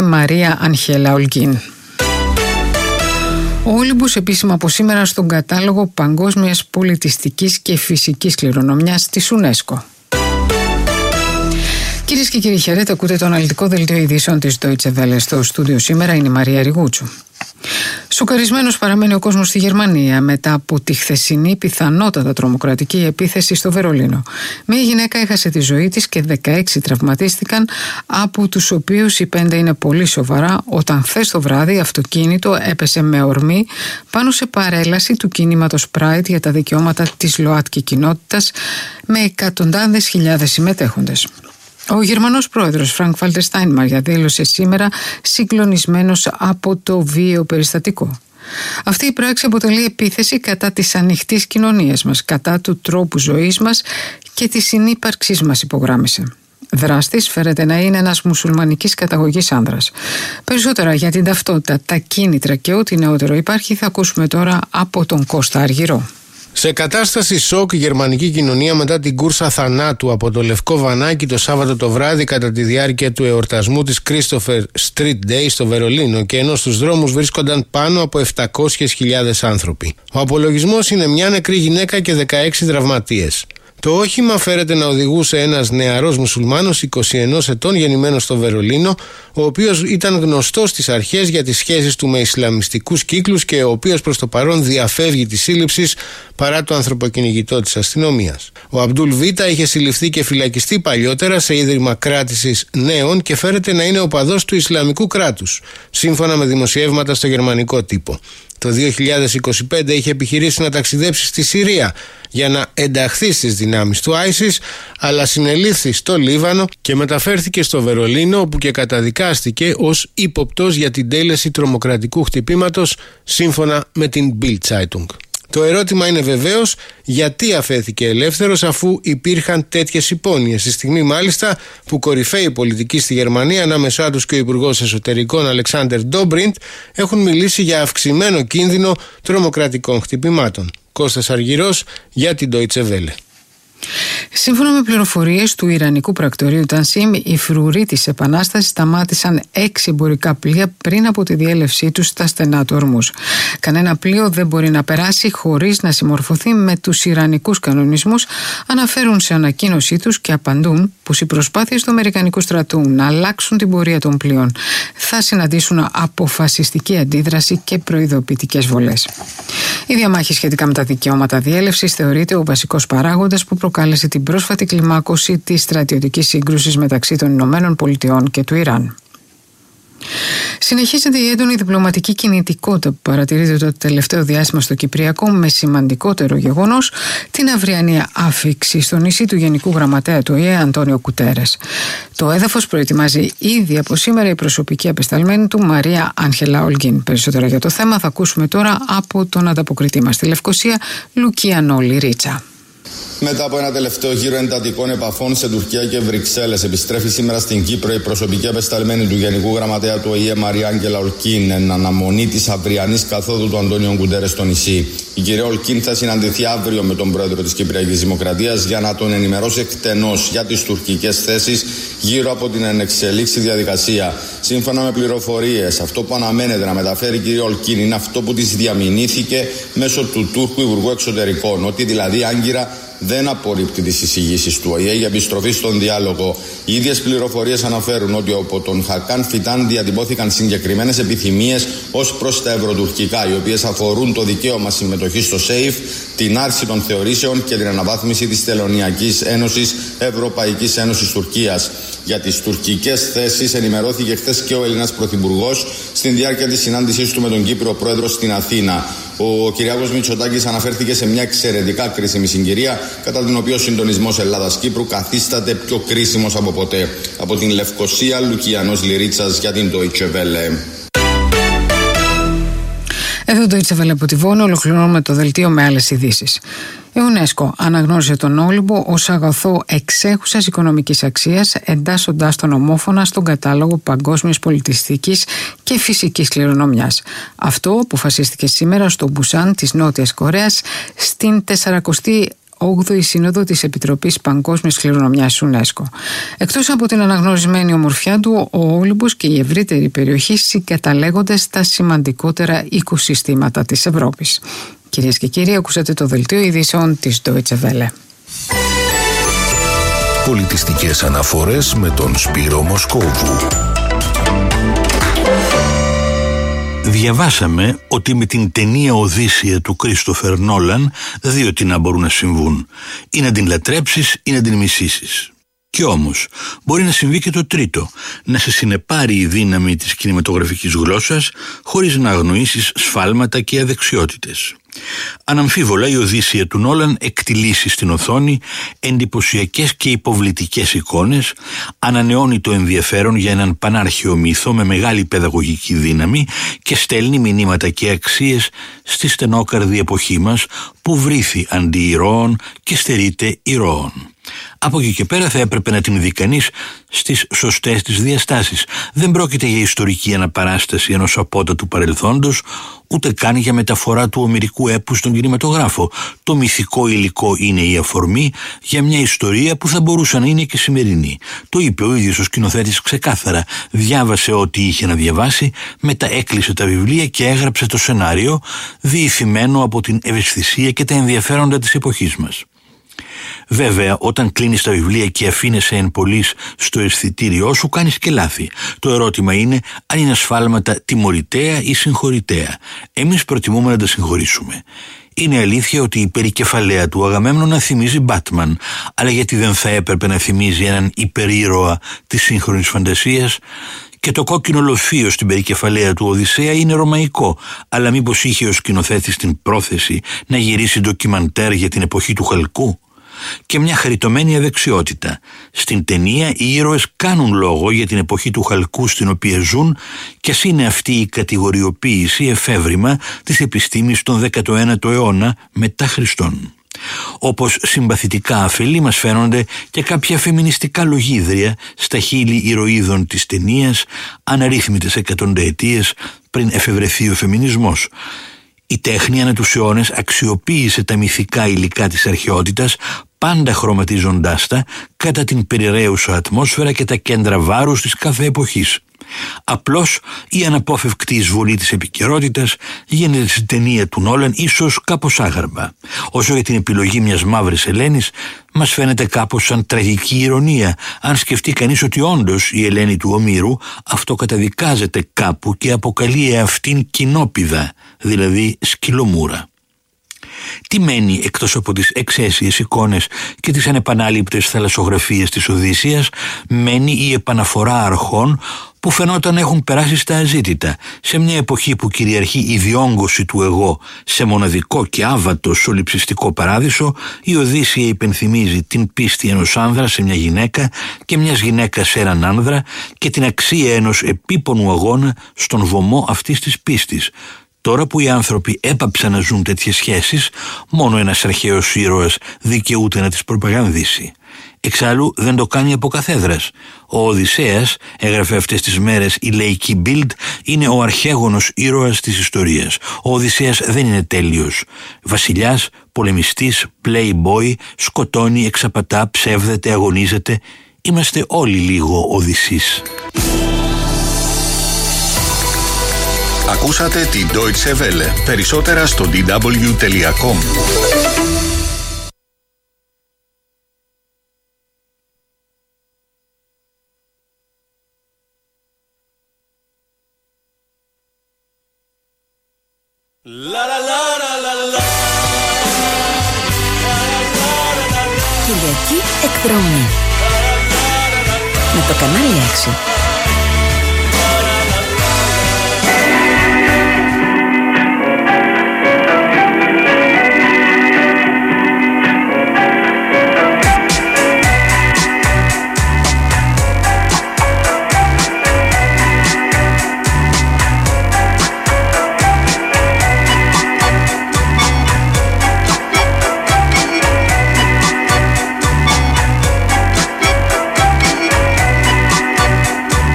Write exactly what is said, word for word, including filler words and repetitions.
Μαρία Αγγέλα Ολγκίν. Ο Όλυμπος επίσημα από σήμερα στον κατάλογο παγκόσμιας πολιτιστικής και φυσικής κληρονομιάς της UNESCO. Κυρίες και κύριοι, χαίρετε, ακούτε το αναλυτικό δελτίο ειδήσεων της Deutsche Welle. Στο στούντιο σήμερα είναι η Μαρία Ριγούτσου. Σοκαρισμένος παραμένει ο κόσμος στη Γερμανία μετά από τη χθεσινή πιθανότατα τρομοκρατική επίθεση στο Βερολίνο. Μία γυναίκα έχασε τη ζωή της και δεκαέξι τραυματίστηκαν, από τους οποίους οι πέντε είναι πολύ σοβαρά, όταν χθες το βράδυ αυτοκίνητο έπεσε με ορμή πάνω σε παρέλαση του κινήματος Pride για τα δικαιώματα της ΛΟΑΤΚΙ κοινότητας, με εκατοντάδες χιλιάδες συμμετέχοντες. Ο Γερμανός πρόεδρος Φρανκ Βάλτερ Στάινμαϊερ δήλωσε σήμερα συγκλονισμένος από το βίαιο περιστατικό. Αυτή η πράξη αποτελεί επίθεση κατά της ανοιχτής κοινωνίας μας, κατά του τρόπου ζωής μας και της συνύπαρξής μας, υπογράμμισε. Δράστης φέρεται να είναι ένας μουσουλμανικής καταγωγής άνδρας. Περισσότερα για την ταυτότητα, τα κίνητρα και ό,τι νεότερο υπάρχει θα ακούσουμε τώρα από τον Κώστα Αργυρό. Σε κατάσταση σοκ η γερμανική κοινωνία μετά την κούρσα θανάτου από το Λευκό Βανάκι το Σάββατο το βράδυ κατά τη διάρκεια του εορτασμού της Christopher Street Day στο Βερολίνο, και ενώ στους δρόμους βρίσκονταν πάνω από επτακόσιες χιλιάδες άνθρωποι. Ο απολογισμός είναι μια νεκρή γυναίκα και δεκαέξι τραυματίες. Το όχημα φέρεται να οδηγούσε ένας νεαρός μουσουλμάνος είκοσι ενός ετών, γεννημένος στο Βερολίνο, ο οποίος ήταν γνωστός στις αρχές για τις σχέσεις του με ισλαμιστικούς κύκλους και ο οποίος προς το παρόν διαφεύγει της σύλληψης παρά το ανθρωποκυνηγητό της αστυνομίας. Ο Αμπτούλ Βίτα είχε συλληφθεί και φυλακιστεί παλιότερα σε ίδρυμα κράτησης νέων και φέρεται να είναι οπαδός του Ισλαμικού κράτους, σύμφωνα με δημοσιεύματα στο γερμανικό τύπο. Το δύο χιλιάδες είκοσι πέντε είχε επιχειρήσει να ταξιδέψει στη Συρία για να ενταχθεί στις δυνάμεις του άισις, αλλά συνελήφθη στο Λίβανο και μεταφέρθηκε στο Βερολίνο, όπου και καταδικάστηκε ως ύποπτος για την τέλεση τρομοκρατικού χτυπήματος, σύμφωνα με την Bild Zeitung. Το ερώτημα είναι βεβαίως γιατί αφέθηκε ελεύθερος, αφού υπήρχαν τέτοιες υπόνοιες, στη στιγμή μάλιστα που κορυφαίοι πολιτικοί στη Γερμανία, ανάμεσά τους και ο Υπουργός Εσωτερικών Αλεξάντερ Ντόμπριντ, έχουν μιλήσει για αυξημένο κίνδυνο τρομοκρατικών χτυπημάτων. Κώστας Αργυρός για την Deutsche Welle. Σύμφωνα με πληροφορίες του Ιρανικού πρακτορείου Τανσίμ, οι φρουροί της Επανάστασης σταμάτησαν έξι εμπορικά πλοία πριν από τη διέλευσή τους στα στενά του Ορμούζ. Κανένα πλοίο δεν μπορεί να περάσει χωρίς να συμμορφωθεί με τους ιρανικούς κανονισμούς, αναφέρουν σε ανακοίνωσή τους και απαντούν πως οι προσπάθειες του Αμερικανικού στρατού να αλλάξουν την πορεία των πλοίων θα συναντήσουν αποφασιστική αντίδραση και προειδοποιητικές βολές. Η διαμάχη σχετικά με τα δικαιώματα διέλευσης θεωρείται ο βασικός παράγοντας που προκάλεσε την πρόσφατη κλιμάκωση της στρατιωτικής σύγκρουσης μεταξύ των Ηνωμένων Πολιτειών και του Ιράν. Συνεχίζεται η έντονη διπλωματική κινητικότητα που παρατηρείται το τελευταίο διάστημα στο Κυπριακό, με σημαντικότερο γεγονός την αυριανή άφιξη στο νησί του Γενικού Γραμματέα του Ο Ε Ε Αντώνιο Κουτέρες. Το έδαφος προετοιμάζει ήδη από σήμερα η προσωπική απεσταλμένη του Μαρία Αγγέλα Ολγκίν. Περισσότερα για το θέμα θα ακούσουμε τώρα από τον ανταποκριτή μας στη Λευκοσία, Λουκιανό Λιρίτσα. Μετά από ένα τελευταίο γύρο εντατικών επαφών σε Τουρκία και Βρυξέλλες, επιστρέφει σήμερα στην Κύπρο η προσωπική απεσταλμένη του Γενικού Γραμματέα του Ο Ε Ε Μαρία Αγγέλα Ολγκίν, εν αναμονή της αυριανής καθόδου του Αντώνιο Κουτέρες στο νησί. Η κυρία Ολγκίν θα συναντηθεί αύριο με τον πρόεδρο της Κυπριακής Δημοκρατίας για να τον ενημερώσει εκτενώς για τις τουρκικές θέσεις γύρω από την ενεξελίξη διαδικασία. Σύμφωνα με πληροφορίες, αυτό που αναμένεται να μεταφέρει η κυρία Ολγκίν είναι αυτό που της διαμηνύθηκε μέσω του Τούρκου Υπουργού Εξωτερικών, ότι δηλαδή άγκυρα δεν απορρίπτει τις εισηγήσεις του Ο Ε Ε για επιστροφή στον διάλογο. Οι ίδιες πληροφορίες αναφέρουν ότι από τον Χακάν Φιτάν διατυπώθηκαν συγκεκριμένες επιθυμίες ως προς τα ευρωτουρκικά, οι οποίες αφορούν το δικαίωμα συμμετοχής στο ΣΕΙΦ, την άρση των θεωρήσεων και την αναβάθμιση της Τελωνειακής Ένωσης Ευρωπαϊκής Ένωσης Τουρκίας. Για τις τουρκικές θέσεις ενημερώθηκε χθες και ο Έλληνας Πρωθυπουργός στην διάρκεια της συνάντησής του με τον Κύπριο Πρόεδρο στην Αθήνα. Ο Κυριάκος Μητσοτάκης αναφέρθηκε σε μια εξαιρετικά κρίσιμη συγκυρία, κατά την οποία ο συντονισμός Ελλάδας-Κύπρου καθίσταται πιο κρίσιμος από ποτέ. Από την Λευκοσία, Λουκιανός Λιρίτσας για την Deutsche Welle. Εδώ το Deutsche Welle από τη Βόνη, ολοκληρώνουμε το δελτίο με άλλες ειδήσεις. Η UNESCO αναγνώρισε τον Όλυμπο ως αγαθό εξέχουσας οικονομικής αξίας, εντάσσοντάς τον ομόφωνα στον κατάλογο παγκόσμιας πολιτιστικής και φυσικής κληρονομιάς. Αυτό αποφασίστηκε σήμερα στο Μπουσάν της Νότιας Κορέας, στην σαρανταοστή όγδοη Σύνοδο της Επιτροπής Παγκόσμιας Κληρονομιάς UNESCO. Εκτός από την αναγνωρισμένη ομορφιά του, ο Όλυμπος και η ευρύτερη περιοχή συγκαταλέγονται στα σημαντικότερα οικοσυστήματα της Ευρώπης. Κυρίες και κύριοι, ακούσατε το δελτίο ειδήσεων της Deutsche Welle. Πολιτιστικές αναφορές με τον Σπύρο Μοσκόβου. Διαβάσαμε ότι με την ταινία Οδύσσεια του Κρίστοφερ Νόλαν δύο τι να μπορούν να συμβούν. Ή να την λατρέψεις ή να την μισήσεις. Κι όμως μπορεί να συμβεί και το τρίτο, να σε συνεπάρει η δύναμη της κινηματογραφικής γλώσσας χωρίς να αγνοήσεις σφάλματα και αδεξιότητες. Αναμφίβολα η Οδύσσεια του Νόλαν εκτιλήσει στην οθόνη εντυπωσιακές και υποβλητικές εικόνες, ανανεώνει το ενδιαφέρον για έναν πανάρχαιο μύθο με μεγάλη παιδαγωγική δύναμη και στέλνει μηνύματα και αξίες στη στενόκαρδη εποχή μας που βρήθη αντί ηρώων και στερείται ηρώων. Από εκεί και πέρα θα έπρεπε να την δει κανείς στις σωστές της διαστάσεις. Δεν πρόκειται για ιστορική αναπαράσταση ενός απότατου παρελθόντος, ούτε καν για μεταφορά του ομηρικού έπου στον κινηματογράφο. Το μυθικό υλικό είναι η αφορμή για μια ιστορία που θα μπορούσε να είναι και σημερινή. Το είπε ο ίδιος ο σκηνοθέτης ξεκάθαρα. Διάβασε ό,τι είχε να διαβάσει, μετά έκλεισε τα βιβλία και έγραψε το σενάριο, διηθυμένο από την ευαισθησία και τα ενδιαφέροντα της εποχής μας. Βέβαια, όταν κλείνεις τα βιβλία και αφήνεσαι εν πολλοίς στο αισθητήριό σου, κάνεις και λάθη. Το ερώτημα είναι αν είναι ασφάλματα τιμωρητέα ή συγχωρητέα. Εμείς προτιμούμε να τα συγχωρήσουμε. Είναι αλήθεια ότι η περικεφαλαία του Αγαμέμνονα θυμίζει Batman, αλλά γιατί δεν θα έπρεπε να θυμίζει έναν υπερήρωα της σύγχρονης φαντασίας? Και το κόκκινο λοφείο στην περικεφαλαία του Οδυσσέα είναι ρωμαϊκό, αλλά μήπως είχε ο σκηνοθέτης την πρόθεση να γυρίσει ντοκιμαντέρ για την εποχή του Χαλκού? Και μια χαριτωμένη αδεξιότητα. Στην ταινία οι ήρωες κάνουν λόγο για την εποχή του Χαλκού στην οποία ζουν, και ας είναι αυτή η κατηγοριοποίηση εφεύρημα της επιστήμης των δέκατο ένατο αιώνα μετά Χριστόν. Όπως συμπαθητικά αφελή μας φαίνονται και κάποια φεμινιστικά λογίδρια στα χείλη ηρωίδων της ταινίας αναρρύθμιτες εκατονταετίες πριν εφευρεθεί ο φεμινισμός. Η τέχνη ανά τους αιώνες αξιοποίησε τα μυθικά υλικά της αρχαιότητας, πάντα χρωματίζοντάς τα κατά την περιραίουσα ατμόσφαιρα και τα κέντρα βάρους της κάθε εποχής. Απλώς η αναπόφευκτη εισβολή της επικαιρότητας γίνεται στην ταινία του Νόλαν ίσως κάπως άγαρμα. Όσο για την επιλογή μιας μαύρης Ελένης, μας φαίνεται κάπως σαν τραγική ηρωνία, αν σκεφτεί κανείς ότι όντως η Ελένη του Ομήρου αυτοκαταδικάζεται κάπου και αποκαλεί εαυτήν κοινόπιδα, δηλαδή σκυλομούρα. Τι μένει εκτός από τις εξαίσιες εικόνες και τις ανεπανάληπτες θαλασσογραφίες της Οδύσσειας? Μένει η επαναφορά αρχών που φαινόταν έχουν περάσει στα αζήτητα. Σε μια εποχή που κυριαρχεί η διόγκωση του εγώ σε μοναδικό και άβατο σοληψιστικό παράδεισο, η Οδύσσεια υπενθυμίζει την πίστη ενός άνδρα σε μια γυναίκα και μιας γυναίκας σε έναν άνδρα και την αξία ενός επίπονου αγώνα στον βωμό αυτής της πίστης. Τώρα που οι άνθρωποι έπαψαν να ζουν τέτοιες σχέσεις, μόνο ένας αρχαίος ήρωας δικαιούται να τις προπαγανδίσει. Εξάλλου δεν το κάνει από καθέδρας. Ο Οδυσσέας, έγραφε αυτές τις μέρες η λαϊκή Bild, είναι ο αρχαίγονος ήρωας της ιστορίας. Ο Οδυσσέας δεν είναι τέλειος. Βασιλιάς, πολεμιστής, playboy, σκοτώνει, εξαπατά, ψεύδεται, αγωνίζεται. Είμαστε όλοι λίγο Οδυσσείς. Ακούσατε την Deutsche Welle. Περισσότερα στο ντι ντάμπλιου τελεία κομ. Κυριακή εκδρομή με το κανάλι έξι.